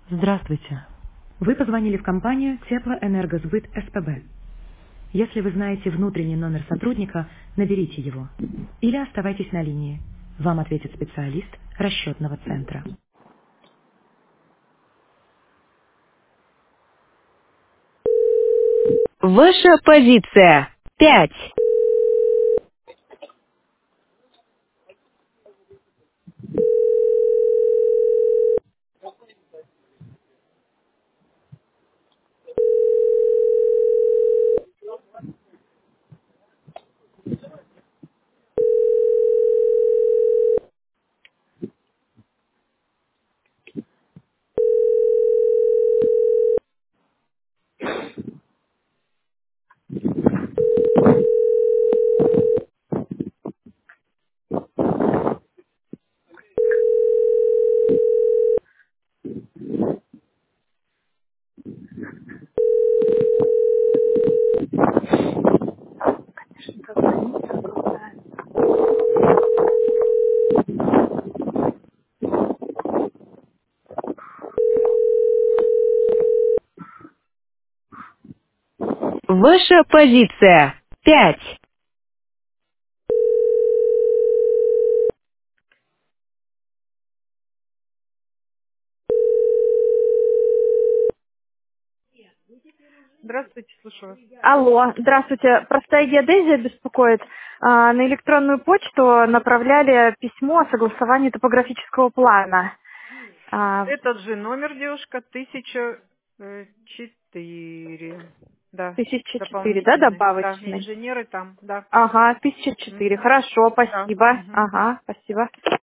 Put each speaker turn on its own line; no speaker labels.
Здравствуйте. Вы позвонили в компанию Теплоэнергосбыт СПБ. Если вы знаете внутренний номер сотрудника, наберите его. Или оставайтесь на линии. Вам ответит специалист расчетного центра.
Ваша позиция. 5. Ваша позиция. 5.
Здравствуйте, слушаю вас.
Алло, здравствуйте. Простая геодезия беспокоит. На электронную почту направляли письмо о согласовании топографического плана.
Этот же номер, девушка, 1004. Да,
1004, да,
дополнительный. Да,
добавочный?
инженеры там, да.
Ага, 1004.
Мгм.
Хорошо,
Да.
спасибо.
Мгм.
Ага, спасибо.